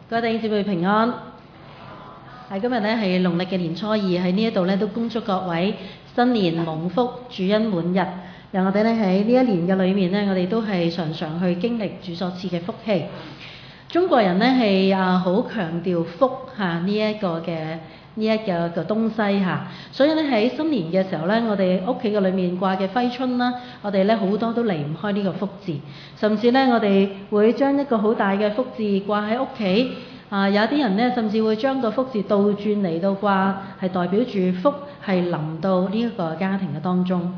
各位弟兄姊妹平安。今日呢係農曆嘅年初二，喺呢一度呢都恭祝各位新年蒙福、主恩滿日。讓我哋呢喺呢一年嘅裏面呢，我哋都係常常去經歷主所賜嘅福氣。中國人呢係好強調福呢一個東西所以呢喺新年嘅時候呢，我哋屋企嘅裏面掛嘅揮春啦，我哋呢好多都離唔開呢個福字，甚至呢我哋會將一個好大嘅福字掛喺屋企。有啲人呢，甚至會將個福字倒轉嚟到掛，係代表住福係臨到呢一個家庭嘅當中。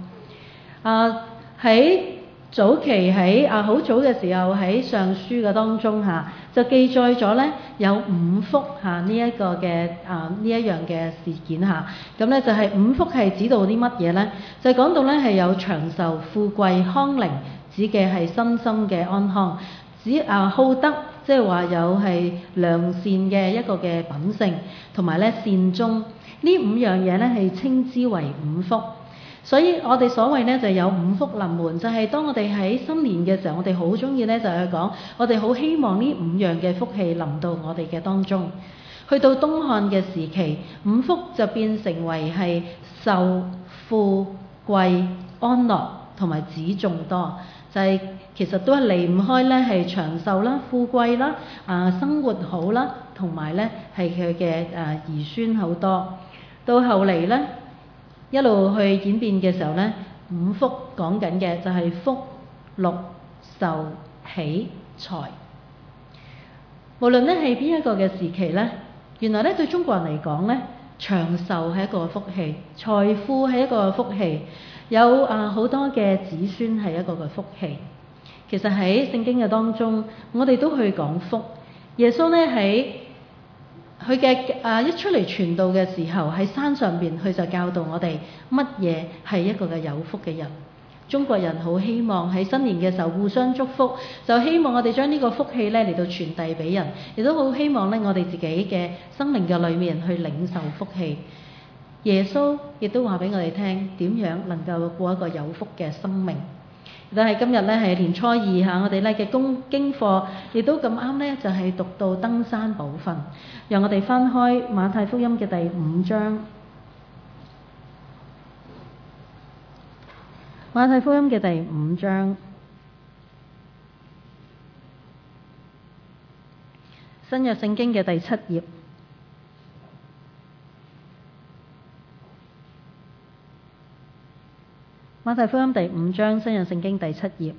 喺早期喺好早嘅時候喺上書嘅當中就記載咗呢有五福呢一個嘅呢一樣嘅事件咁呢就係五福係指到啲乜嘢呢？就講到呢係有長壽、富貴、康寧，指嘅係身心嘅安康。好德，即係話有係良善嘅一個嘅品性，同埋咧善終呢五樣嘢咧係稱之為五福。所以我哋所謂咧就有五福臨門，就係當我哋喺新年嘅時候，我哋好中意咧就係講，我哋好希望呢五樣嘅福氣臨到我哋嘅當中。去到東漢嘅時期，五福就變成為係壽、富、貴、安樂同埋子眾多，就係其實都係離唔開咧係長壽啦、富貴啦、生活好啦，同埋咧係佢嘅兒孫好多。到後嚟咧一路去演變嘅時候咧，五福講緊嘅就係福、祿、壽、喜、財。無論咧係邊一個嘅時期咧，原來咧對中國人嚟講咧，長壽係一個福氣，財富係一個福氣，有好多嘅子孫係一個嘅福氣。其實喺聖經嘅當中，我哋都去講福。耶穌呢喺佢嘅一出嚟傳道嘅時候，喺山上邊佢就教導我哋乜嘢係一個嘅有福嘅人。中國人好希望喺新年嘅時候互相祝福，就希望我哋將呢個福氣呢嚟到傳遞俾人，亦都好希望呢我哋自己嘅生命嘅裏面去領受福氣。耶穌亦都話俾我哋聽點樣能夠過一個有福嘅生命。但係今日呢係年初二我哋呢嘅經課亦都咁啱呢，就係讀到登山寶訓。讓我哋翻開馬太福音嘅第5章。馬太福音嘅第5章，新約聖經嘅第7頁。馬太福音第5章，新約聖經第7頁。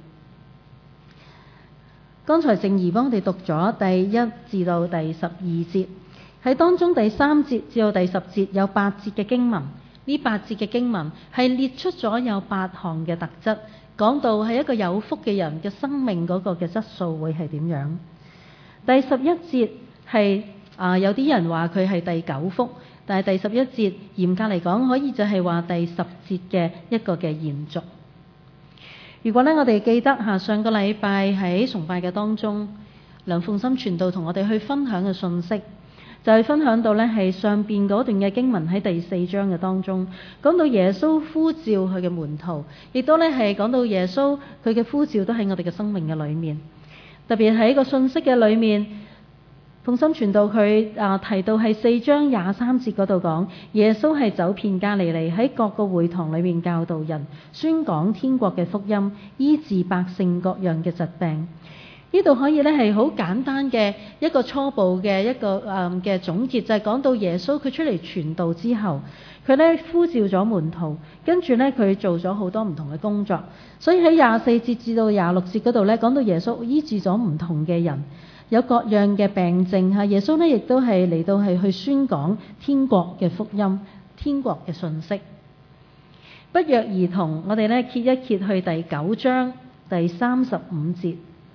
剛才靜怡幫我哋讀咗第1至到第12節，喺當中第3節至到第10節有8節嘅經文。呢8節嘅經文係列出咗有8項嘅特質，講到係一個有福嘅人嘅生命嗰個嘅質素會係點樣。第11節係有啲人話佢係第9福。但係第11節嚴格嚟講，可以就係話第10節嘅一個嘅延續。如果呢，我哋記得上個禮拜喺崇拜嘅當中，梁鳳心傳道同我哋去分享嘅信息，就係分享到呢係上邊嗰段嘅經文喺第4章嘅當中，講到耶穌呼召佢嘅門徒，亦都呢係講到耶穌佢嘅呼召都喺我哋嘅生命嘅裏面。特別喺個信息嘅裏面，鳳心傳道佢提到係4章23節嗰度講，耶穌係走遍加利利，喺各個會堂裏面教導人，宣講天國嘅福音，醫治百姓各樣嘅疾病。呢度可以呢係好簡單嘅一個初步嘅一個嘅總結，就係講到耶穌佢出嚟傳道之後，佢呢呼召咗門徒，跟住呢佢做咗好多唔同嘅工作。所以喺24節至到26節嗰度呢，講到耶穌醫治咗唔同嘅人，有各樣嘅病症耶穌呢亦都係嚟到係去宣講天國嘅福音、天國嘅信息。不約而同，我哋呢揭一揭去第9章第35節，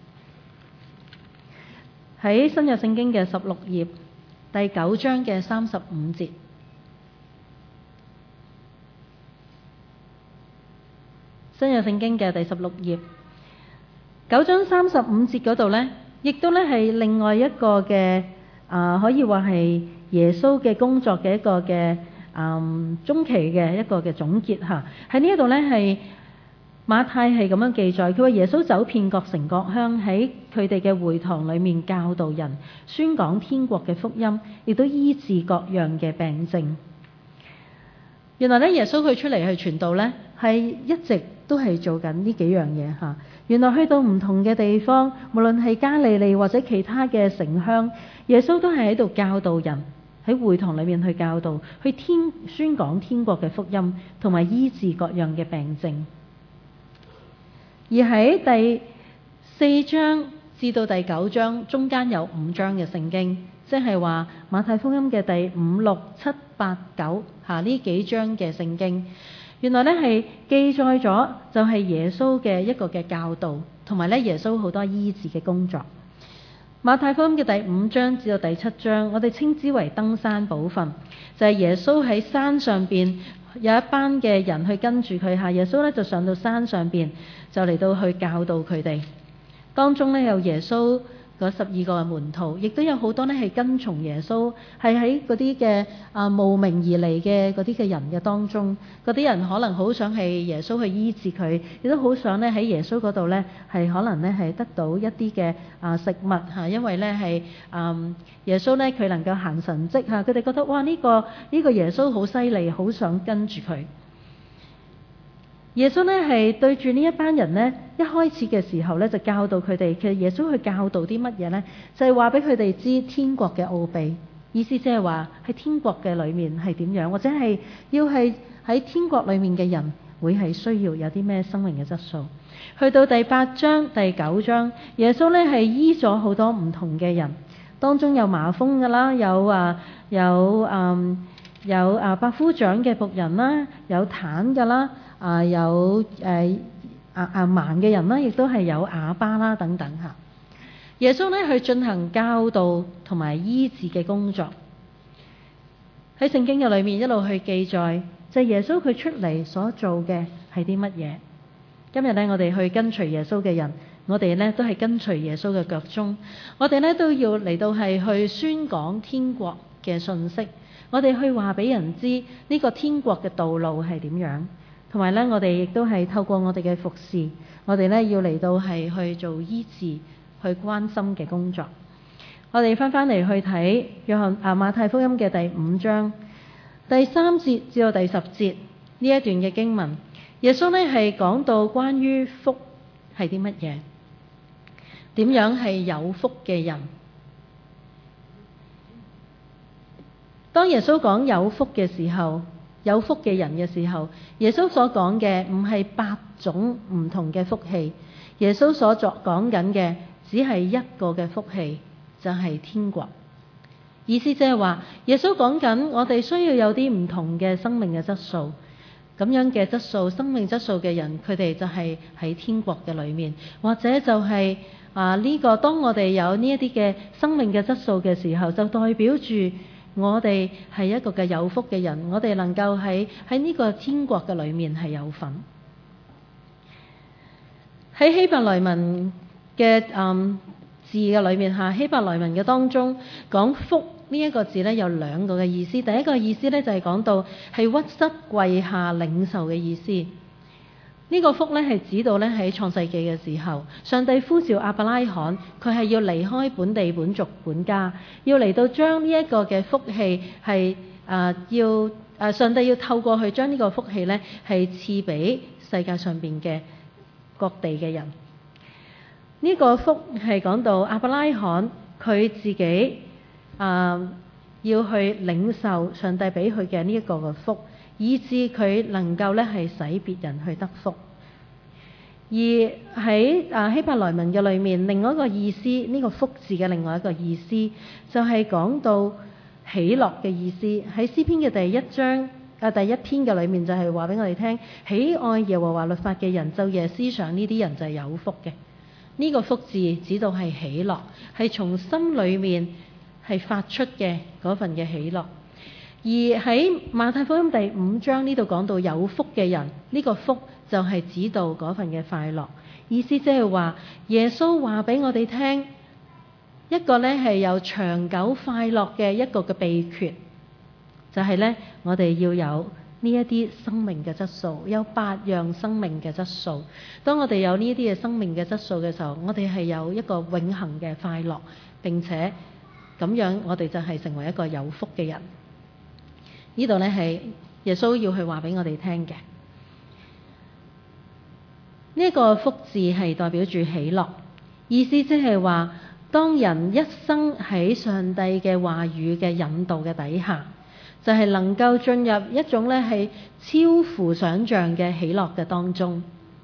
喺新約聖經嘅16頁第9章嘅35節。新約聖經嘅第16頁9章35節嗰度呢，亦都咧係另外一個嘅可以話係耶穌嘅工作嘅一個嘅中期嘅一個嘅總結嚇。喺呢一度咧係馬太係咁樣記載，佢話耶穌走遍各城各鄉，喺佢哋嘅會堂裏面教導人，宣講天國嘅福音，亦都醫治各樣嘅病症。原來咧，耶穌佢出嚟去傳道咧，係一直都係做緊呢幾樣嘢嚇。原來去到唔同嘅地方，無論係加利利或者其他嘅城鄉，耶穌都係喺度教導人，喺會堂裏面去教導，去宣講天國嘅福音，同埋醫治各樣嘅病症。而喺第4章至到第9章中間有5章嘅聖經，即係話馬太福音嘅第5、6、7、8、9呢幾章嘅聖經，原來咧係記載咗就係耶穌嘅一個嘅教導，同埋咧耶穌好多醫治嘅工作。馬太福音嘅第5章至到第7章，我哋稱之為登山寶訓，就係耶穌喺山上邊有一班嘅人去跟住佢，耶穌咧就上到山上邊，就嚟到去教導佢哋。當中咧有耶穌嗰12個門徒，亦都有好多咧係跟從耶穌，係喺嗰啲嘅慕名而嚟嘅嗰啲嘅人嘅當中，嗰啲人可能好想係耶穌去醫治佢，亦都好想咧喺耶穌嗰度咧係可能咧係得到一啲嘅食物嚇，因為咧係耶穌咧佢能夠行神蹟嚇，佢哋覺得哇呢個耶穌好犀利，好想跟住佢。耶穌咧係對住呢一班人咧，一開始嘅時候咧就教導佢哋。其實耶穌去教導啲乜嘢咧？就係話俾佢哋知天國嘅奧秘，意思即係話喺天國嘅裏面係點樣，或者係要係喺天國裏面嘅人會係需要有啲咩生命嘅質素。去到第8章、第9章，耶穌咧係醫咗好多唔同嘅人，當中有麻風㗎啦，有百夫長嘅僕人啦，有癱㗎啦。有盲嘅人啦，亦都係有啞巴啦等等嚇。耶穌咧去進行教導同埋醫治嘅工作，喺聖經嘅裏面一路去記載，就係耶穌佢出嚟所做嘅係啲乜嘢。今日咧我哋去跟隨耶穌嘅人，我哋咧都係跟隨耶穌嘅腳蹤，我哋咧都要嚟到係去宣講天國嘅信息，我哋去話俾人知呢個天國嘅道路係點樣。同埋咧，我哋亦都係透過我哋嘅服侍，我哋咧要嚟到係去做醫治、去關心嘅工作。我哋翻嚟去睇馬太福音嘅第5章第3節至到第10節呢一段嘅經文，耶穌咧係講到關於福係啲乜嘢，點樣係有福嘅人。當耶穌講有福嘅時候，有福嘅人嘅時候，耶穌所講嘅唔係8種唔同嘅福氣，耶穌所講緊嘅只係一個嘅福氣，就係天國。意思即係話，耶穌講緊我哋需要有啲唔同嘅生命嘅質素，咁樣嘅質素、生命質素嘅人，佢哋就係喺天國嘅裏面，或者就係呢個當我哋有呢一啲嘅生命嘅質素嘅時候，就代表住我哋係一個嘅有福嘅人，我哋能夠喺呢個天國嘅裏面係有份。喺希伯來文嘅字嘅裏面希伯來文嘅當中講福呢一個字咧有2個嘅意思。第一個意思咧就係講到係屈膝跪下領受嘅意思。呢個福咧係指到咧喺創世紀嘅時候，上帝呼召亞伯拉罕，佢係要離開本地本族本家，要嚟到將呢一個嘅福氣係上帝要透過去將呢個福氣咧係賜俾世界上邊嘅各地嘅人。呢個福係講到亞伯拉罕佢自己要去領受上帝俾佢嘅呢一個嘅福，以致佢能夠咧係使別人去得福。而喺希伯來文嘅裏面，另外一個意思，呢個福字嘅另外一個意思就係講到喜樂嘅意思。喺詩篇嘅第1章第1篇嘅裏面就係話俾我哋聽，喜愛耶和華律法嘅人，晝夜思想呢啲人就係有福嘅。呢個福字指到係喜樂，係從心裏面係發出嘅嗰份嘅喜樂。而喺馬太福音第5章呢度講到有福嘅人，呢個福就係指到嗰份嘅快樂。意思即係話耶穌話俾我哋聽，一個呢係有長久快樂嘅一個嘅秘訣，就係呢我哋要有呢一啲生命嘅質素，有8樣生命嘅質素。當我哋有呢啲嘅生命嘅質素嘅時候，我哋係有一個永恆嘅快樂，並且咁樣我哋就係成為一個有福嘅人。呢度呢係耶穌要去話俾我哋聽嘅。呢一個福字係代表住喜樂，意思即係話，當人一生喺上帝嘅話語嘅引導嘅底下，就係能夠進入一種咧係超乎想像嘅喜樂嘅當中。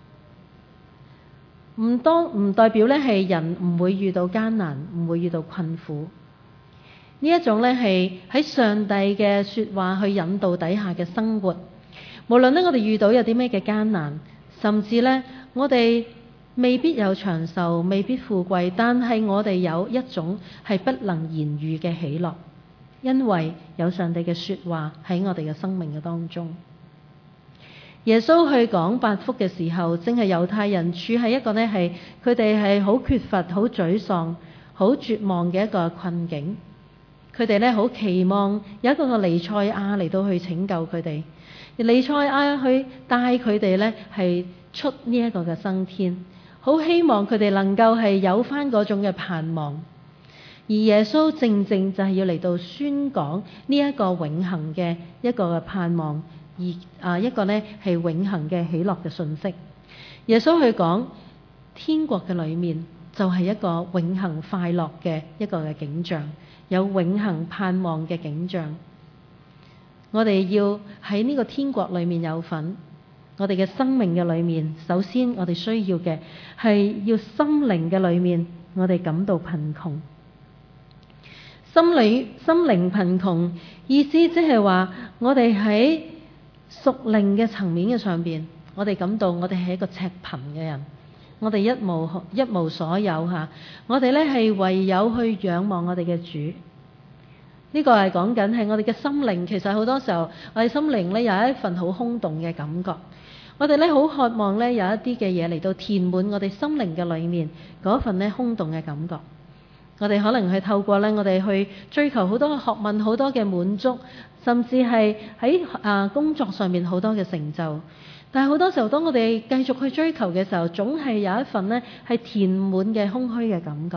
唔代表咧係人唔會遇到艱難，唔會遇到困苦。呢一種咧係喺上帝嘅説話去引導底下嘅生活。無論咧我哋遇到有啲咩嘅艱難，甚至咧我哋未必有長壽，未必富貴，但係我哋有一種係不能言喻嘅喜樂。因為有上帝嘅說話喺我哋嘅生命嘅當中。耶穌去講8福嘅時候，正係猶太人處喺一個呢係佢哋係好缺乏、好沮喪、好絕望嘅一個困境。佢哋呢好期望有一個彌賽亞嚟到去拯救佢哋，而彌賽亞去帶佢哋呢係出呢一個嘅生天，好希望佢哋能夠係有返嗰種嘅盼望。而耶穌正正就係要嚟到宣講呢一個永恆嘅一個嘅盼望，而一個呢係永恆嘅喜樂嘅訊息。耶穌去講天國嘅裏面就係一個永恆快樂嘅一個嘅景象，有永恆盼望嘅景象。我哋要喺呢個天國裏面有份，我哋嘅生命嘅裏面，首先我哋需要嘅係要心靈嘅裏面，我哋感到貧窮。心靈貧窮，意思即係話我哋喺屬靈嘅層面嘅上邊，我哋感到我哋係一個赤貧嘅人，我哋一無所有嚇，我哋呢係唯有去仰望我哋嘅主。呢個係講緊係我哋嘅心靈，其實好多時候我哋心靈呢有一份好空洞嘅感覺，我哋呢好渴望呢有一啲嘅嘢嚟到填滿我哋心靈嘅裏面嗰份呢空洞嘅感覺。我哋可能係透過咧，我哋去追求好多嘅學問，好多嘅滿足，甚至係喺工作上面好多嘅成就。但係好多時候，當我哋繼續去追求嘅時候，總係有一份呢係填滿嘅空虛嘅感覺。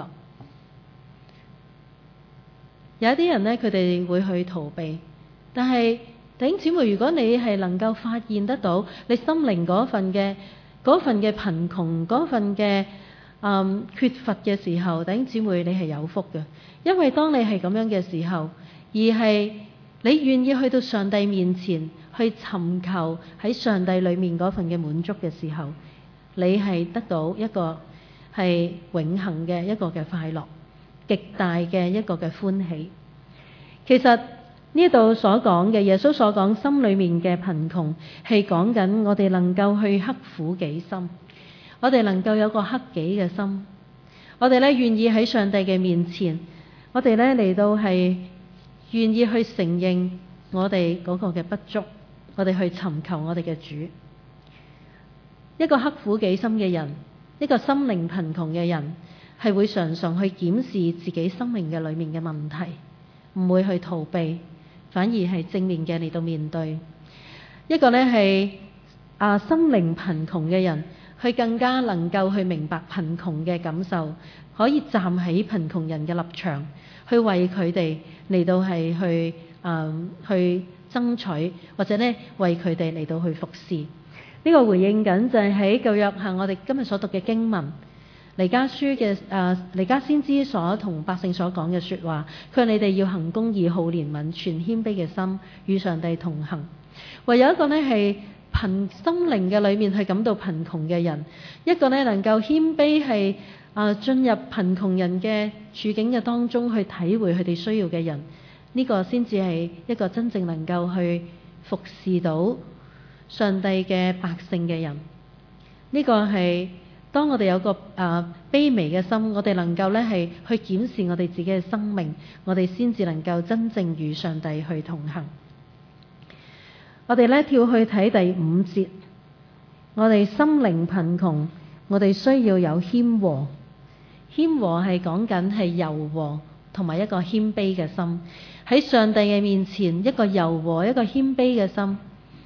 有一啲人呢，佢哋會去逃避。但係弟兄姊妹，如果你係能夠發現得到你心靈嗰份嘅貧窮，嗰份嘅缺乏嘅時候，弟兄姊妹，你係有福嘅，因為當你係咁樣嘅時候，而係你願意去到上帝面前去尋求喺上帝裏面嗰份嘅滿足嘅時候，你係得到一個係永恆嘅一個嘅快樂，極大嘅一個嘅歡喜。其實呢度所講嘅耶穌所講心裏面嘅貧窮，係講緊我哋能夠去刻苦己心。我哋能夠有個克己嘅心，我哋呢願意喺上帝嘅面前，我哋呢嚟到係願意去承認我哋嗰個嘅不足，我哋去尋求我哋嘅主。一個刻苦己心嘅人，一個心靈貧窮嘅人，係會常常去檢視自己生命嘅裏面嘅問題，唔會去逃避，反而係正面嘅嚟到面對。一個呢係心靈貧窮嘅人，佢更加能夠去明白貧窮嘅感受，可以站喺貧窮人嘅立場，去為佢哋嚟到係去爭取，或者呢為佢哋嚟到去服侍。呢個回應緊就係喺舊約下我哋今日所讀嘅經文，彌迦書嘅彌迦先知所同百姓所講嘅說話，佢話你哋要行公義、好憐憫、存謙卑嘅心，與上帝同行。唯有一個呢係心靈嘅裏面係感到貧窮嘅人，一個呢能夠謙卑係進入貧窮人嘅處境嘅當中去體會佢哋需要嘅人，呢個先至係一個真正能夠去服侍到上帝嘅百姓嘅人。呢個係當我哋有個卑微嘅心，我哋能夠呢係去檢視我哋自己嘅生命，我哋先至能夠真正與上帝去同行。我哋呢跳去睇第5節，我哋心靈貧窮，我哋需要有謙和。謙和係講緊係柔和同埋一個謙卑嘅心，喺上帝嘅面前一個柔和一個謙卑嘅心。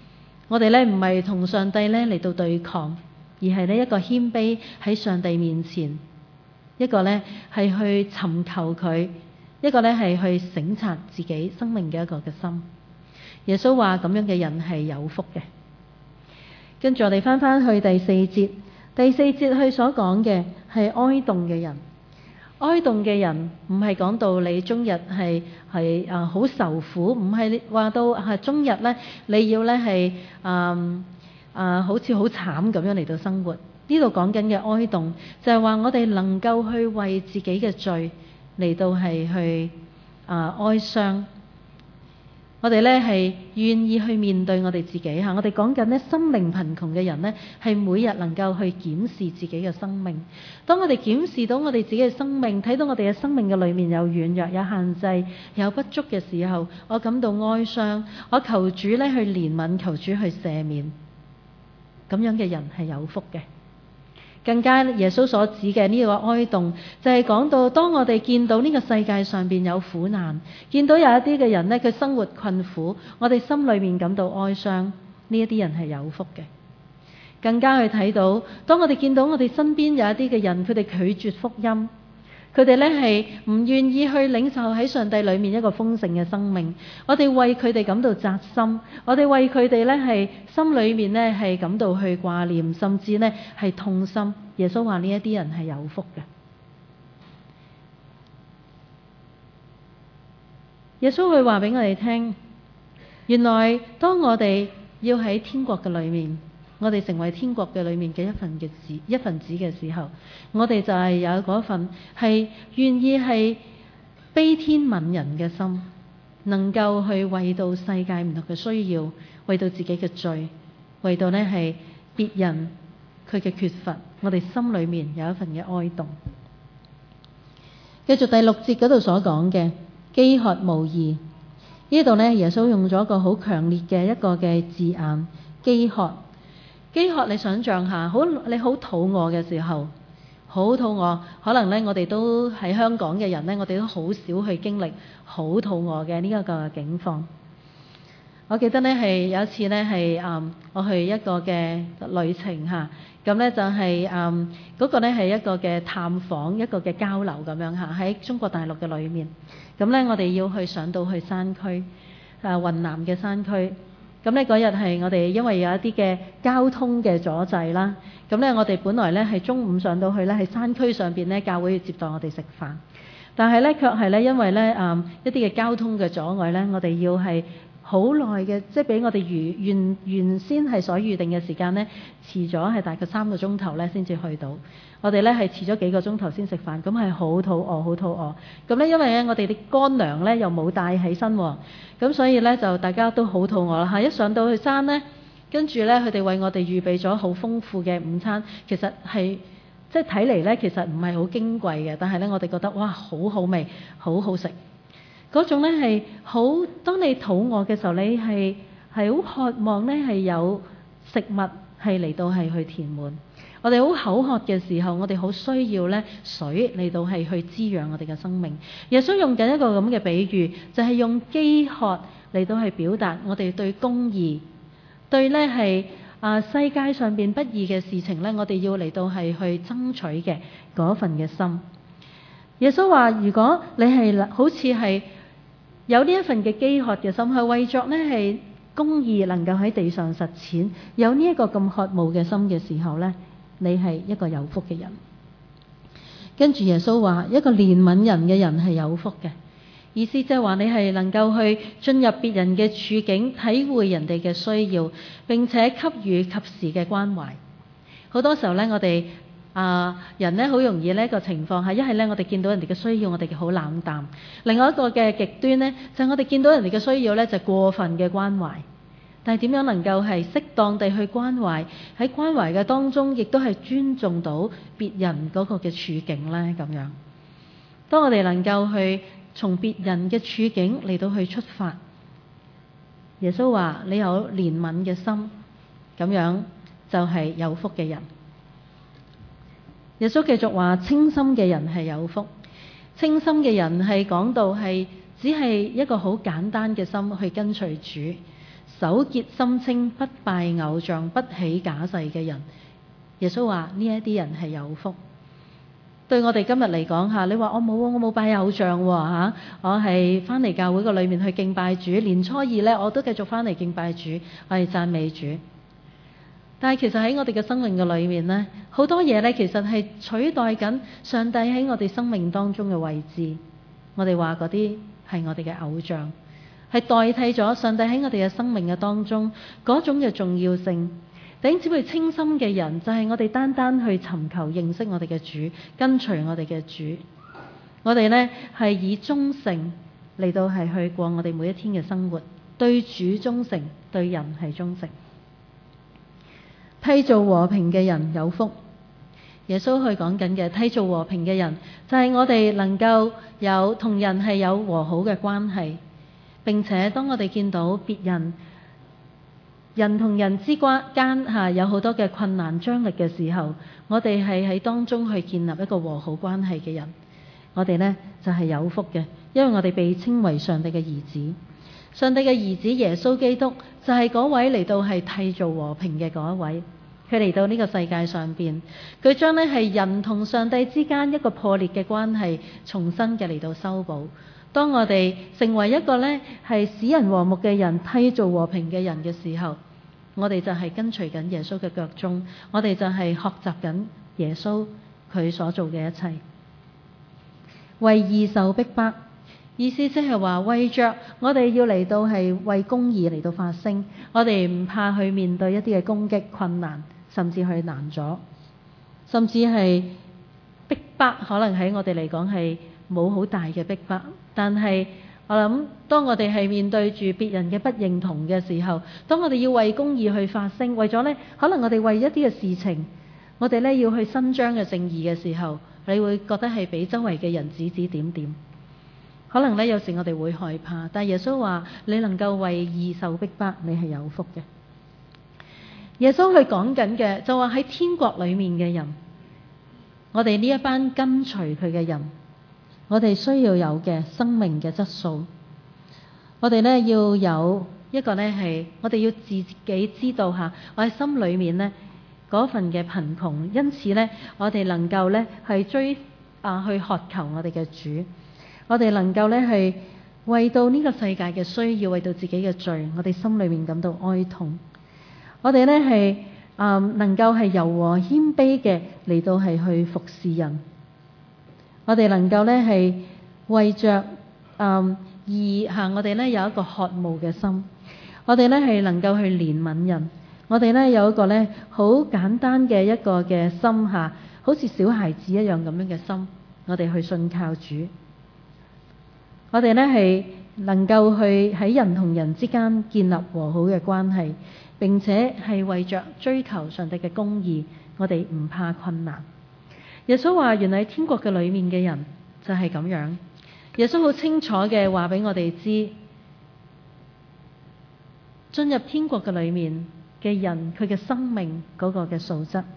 我哋咧唔係同上帝咧嚟到對抗，而係呢一個謙卑喺上帝面前，一個咧係去尋求佢，一個咧係去省察自己生命嘅一個嘅心。耶穌話咁樣嘅人係有福嘅。跟住我哋翻去第四節，第四節佢所講嘅係哀慟嘅人。哀慟嘅人唔係講到你終日係好受苦，唔係話到係終日咧你要咧係好似好慘咁樣嚟到生活。呢度講緊嘅哀慟就係話我哋能夠去為自己嘅罪嚟到係去哀傷。我哋咧係願意去面對我哋自己嚇，我哋講緊咧心靈貧窮嘅人咧，係每日能夠去檢視自己嘅生命。當我哋檢視到我哋自己嘅生命，睇到我哋嘅生命嘅裏面有軟弱、有限制、有不足嘅時候，我感到哀傷，我求主咧去憐憫，求主去赦免。咁樣嘅人係有福嘅。更加耶穌所指嘅呢個哀慟，就係講到當我哋見到呢個世界上邊有苦難，見到有一啲嘅人呢，佢生活困苦，我哋心裏面感到哀傷，呢一啲人係有福嘅。更加去睇到，當我哋見到我哋身邊有一啲嘅人，佢哋拒絕福音，佢哋呢係唔願意去領受喺上帝裏面一個豐盛嘅生命，我哋為佢哋感到扎心，我哋為佢哋呢係心裏面呢係感到去掛念，甚至呢係痛心。耶穌話呢一啲人係有福嘅。耶穌會話俾我哋聽，原來當我哋要喺天國嘅裏面，我哋成為天國嘅裏面嘅一份子嘅時候，我哋就係有嗰份係願意係悲天憫人嘅心，能夠去為到世界唔同嘅需要，為到自己嘅罪，為到呢係別人佢嘅缺乏，我哋心裏面有一份嘅哀慟。繼續第6節嗰度所講嘅飢渴慕義，呢度呢，耶穌用咗一個好強烈嘅一個嘅字眼，飢渴。飢渴，你想象下，你好肚餓嘅時候，好肚餓，可能呢，我哋都喺香港嘅人呢，我哋都好少去經歷好肚餓嘅呢一個境況。我記得呢係有一次呢係我去一個嘅旅程嚇，咁呢就係嗰個呢係一個嘅探訪，一個嘅交流咁樣嚇，喺中國大陸嘅裏面。咁呢我哋要去上到去山區，雲南嘅山區。咁呢嗰日係我哋因為有一啲嘅交通嘅阻滯啦，咁呢我哋本來呢係中午上到去呢喺山區上邊呢教會要接待我哋食飯，但係呢卻係呢因為呢一啲嘅交通嘅阻礙呢，我哋要係好耐嘅，即係比我哋原先係所預定嘅時間呢，遲咗係大概3個鐘頭呢先至去到。我哋呢係遲咗幾個鐘頭先食飯，咁係好肚餓，好肚餓。咁呢因為呢我哋啲乾糧呢又冇帶起身喎，咁所以呢就大家都好肚餓啦嚇。一上到去山呢，跟住呢佢哋為我哋預備咗好豐富嘅午餐，其實係即係睇嚟呢其實唔係好矜貴嘅，但係呢我哋覺得哇好好味，好好食。嗰種呢係好，當你肚餓嘅時候，你係好渴望呢係有食物係嚟到係去填滿。我哋好口渴嘅時候，我哋好需要呢水嚟到係去滋養我哋嘅生命。耶穌用緊一個咁嘅比喻，就係用飢渴嚟到去表達我哋對公義，對呢係世界上邊不義嘅事情呢，我哋要嚟到係去爭取嘅嗰份嘅心。耶穌話：如果你係好似係有呢一份嘅飢渴嘅心，係為作呢係公義能夠喺地上實踐，有呢一個咁渴慕嘅心嘅時候呢，你係一個有福嘅人。跟住耶穌話：一個憐憫人嘅人係有福嘅，意思即係話你係能夠去進入別人嘅處境，體會人哋嘅需要，並且給予及時嘅關懷。好多時候呢，我哋人呢好容易呢個情況係一係呢我哋見到人哋嘅需要，我哋好冷淡；另外一個嘅極端呢，就係我哋見到人哋嘅需要呢，就過分嘅關懷。但係點樣能夠係適當地去關懷？喺關懷嘅當中，亦都係尊重到別人嗰個嘅處境呢。咁樣，當我哋能夠去從別人嘅處境嚟到去出發，耶穌話：你有憐憫嘅心，咁樣就係有福嘅人。耶穌繼續話：清心嘅人係有福。清心嘅人係講到係只係一個好簡單嘅心去跟隨主， 手潔心清、不拜偶像、不起假誓嘅人。耶穌話呢一啲人係有福。對我哋今日嚟講嚇，你話我冇拜偶像喎，我係翻嚟教會個裏面去敬拜主，年初二呢，我都繼續翻嚟敬拜主，我係讚美主。但係其實喺我哋嘅生命嘅裏面呢，好多嘢呢，其實係取代緊上帝喺我哋生命當中嘅位置。我哋話嗰啲係我哋嘅偶像，係代替咗上帝喺我哋嘅生命嘅當中嗰種嘅重要性。弟兄姊妹，清心嘅人就係我哋單單去尋求認識我哋嘅主，跟隨我哋嘅主。我哋呢係以忠誠嚟到係去過我哋每一天嘅生活，對主忠誠，對人係忠誠。締造和平嘅人有福。耶穌去講緊嘅締造和平嘅人，就係我哋能夠有同人係有和好嘅關係，並且當我哋見到別人同人之間有好多嘅困難張力嘅時候，我哋係喺當中去建立一個和好關係嘅人，我哋呢就係有福嘅，因為我哋被稱為上帝嘅兒子。上帝嘅兒子耶穌基督就係嗰位嚟到係締造和平嘅嗰一位。佢嚟到呢個世界上邊，佢將呢係人同上帝之間一個破裂嘅關係重新嘅嚟到修補。當我哋成為一個呢係使人和睦嘅人，締造和平嘅人嘅時候，我哋就係跟隨緊耶穌嘅腳蹤，我哋就係學習緊耶穌佢所做嘅一切。為義受逼迫，意思即係話為着我哋要嚟到係為公義嚟到發聲，我哋唔怕去面對一啲嘅攻擊困難，甚至去難阻，甚至係逼迫，可能喺我哋嚟講係冇好大嘅逼迫，但係我諗當我哋係面對住別人嘅不認同嘅時候，當我哋要為公義去發聲，為咗呢可能我哋為一啲嘅事情，我哋呢要去伸張嘅正義嘅時候，你會覺得係俾周圍嘅人指指點點，可能呢有時我哋會害怕，但耶穌話你能夠為義受逼迫，你係有福嘅。耶穌佢講緊嘅就話喺天國裏面嘅人，我哋呢一班跟隨佢嘅人，我哋需要有嘅生命嘅質素，我哋呢要有一個呢係我哋要自己知道下，我喺心裏面呢嗰份嘅貧窮，因此呢我哋能夠呢係去渴求我哋嘅主，我哋能夠呢係為到呢個世界嘅需要，為到自己嘅罪，我哋心裏面感到哀痛。我哋呢係能夠係柔和謙卑嘅嚟到係去服侍人，我哋能夠呢係為着義我哋呢有一個渴慕嘅心，我哋呢係能夠去憐憫人，我哋呢有一個呢好簡單嘅一個嘅心好似小孩子一樣咁樣嘅心，我哋去信靠主，我哋呢係能夠去喺人同人之間建立和好嘅關係，並且係為着追求上帝嘅公義，我哋唔怕困難。耶穌話原來天國嘅裏面嘅人就係咁樣。耶穌好清楚嘅話俾我哋知，進入天國嘅裏面嘅人，佢嘅生命嗰個嘅素質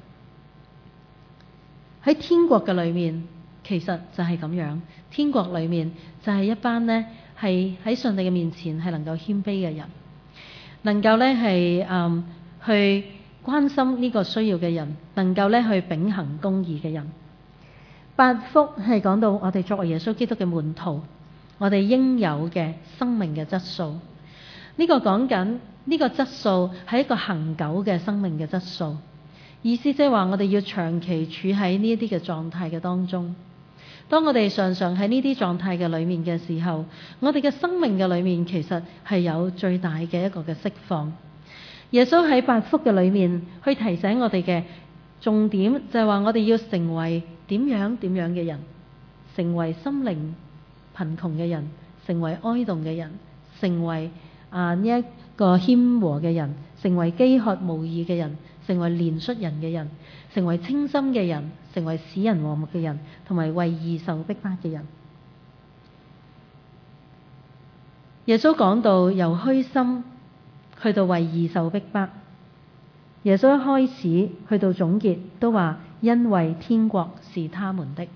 喺天國嘅裏面，其實就係咁樣。天國裏面就係一班呢係喺上帝嘅面前係能夠謙卑嘅人，能夠呢係去關心呢個需要嘅人，能夠呢去秉行公義嘅人。八福係講到我哋作為耶穌基督嘅門徒，我哋應有嘅生命嘅質素。呢個講緊呢個質素係一個恆久嘅生命嘅質素，意思即係話我哋要長期處喺呢一啲嘅狀態嘅當中。當我哋常常喺呢啲狀態嘅裏面嘅時候，我哋嘅生命嘅裏面其實係有最大嘅一個嘅釋放。耶穌喺八福嘅裏面去提醒我哋嘅重點就係話我哋要成為點樣嘅人，成為心靈貧窮嘅人，成為哀慟嘅人，成為呢一個謙和嘅人，成為飢渴慕義嘅人，成為憐恤人嘅人，成為清心嘅人，成為使人和睦嘅人，同埋為義受逼迫嘅人。耶穌講到由虛心去到為義受逼迫，耶穌一開始去到總結都話，因為天國是他們的。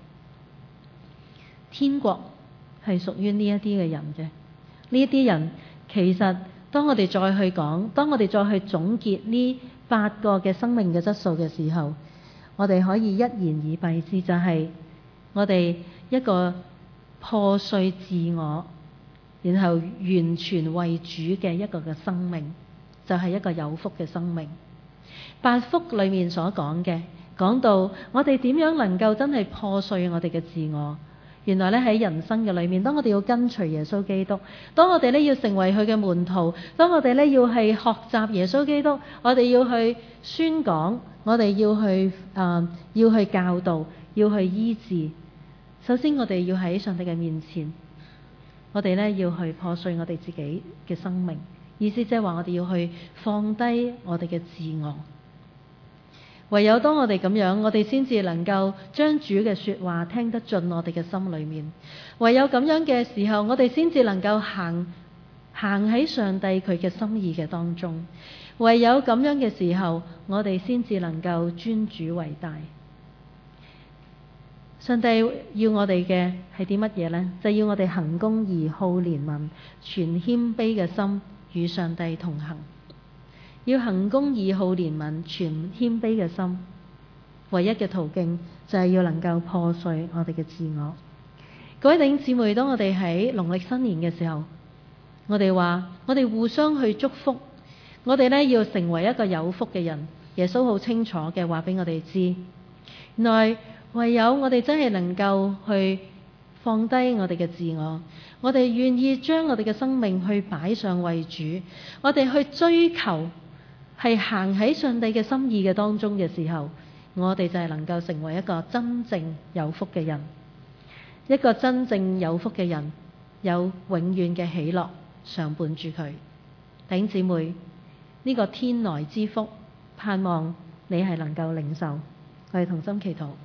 天國係屬於呢一啲嘅人嘅，呢一啲人其實當我哋再去講，當我哋再去總結呢8個嘅生命嘅質素嘅時候，我哋可以一言以蔽之，就係我哋一個破碎自我，然後完全為主嘅一個嘅生命，就係一個有福嘅生命。8福裏面所講嘅，講到我哋點樣能夠真係破碎我哋嘅自我。原來咧喺人生嘅裏面，當我哋要跟隨耶穌基督，當我哋咧要成為佢嘅門徒，當我哋咧要係學習耶穌基督，我哋要去宣講，我哋要去教導，要去醫治。首先我哋要喺上帝嘅面前，我哋咧要去破碎我哋自己嘅生命，意思即係話我哋要去放低我哋嘅自我。唯有當我哋咁樣，我哋先至能夠將主嘅說話聽得進我哋嘅心裏面。唯有咁樣嘅時候，我哋先至能夠行喺上帝佢嘅心意嘅當中。唯有咁樣嘅時候，我哋先至能夠尊主為大。上帝要我哋嘅係啲乜嘢呢？就要我哋行公義、好憐憫、存謙卑嘅心，與上帝同行。要行公義、好憐憫、存謙卑嘅心，唯一嘅途徑就係要能夠破碎我哋嘅自我。各位弟兄姊妹，當我哋喺農曆新年嘅時候，我哋話我哋互相去祝福，我哋呢要成為一個有福嘅人。耶穌好清楚嘅話俾我哋知，原來唯有我哋真係能夠去放低我哋嘅自我，我哋願意將我哋嘅生命去擺上為主，我哋去追求係行喺上帝嘅心意嘅當中嘅時候，我哋就係能夠成為一個真正有福嘅人。一個真正有福嘅人，有永遠嘅喜樂常伴住佢。弟兄姊妹，呢個天來之福，盼望你係能夠領受。我哋同心祈禱。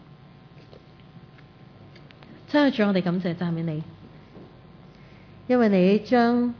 親愛的主，我哋感謝讚美你，因為你將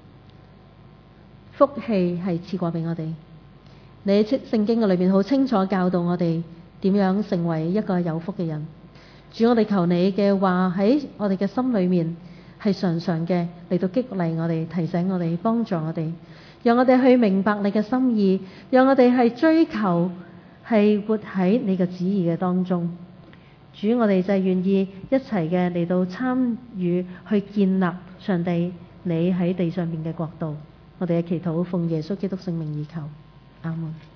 福氣係賜過俾我哋。你喺聖經嘅裏邊好清楚教導我哋點樣成為一個有福嘅人。主，我哋求你嘅話喺我哋嘅心裏面係常常嘅嚟到激勵我哋、提醒我哋、幫助我哋，讓我哋去明白你嘅心意，讓我哋係追求係活喺你嘅旨意嘅當中。主，我哋就係願意一齊嘅嚟到參與去建立上帝你喺地上面嘅國度。我哋嘅祈禱奉耶穌基督聖名而求，阿門。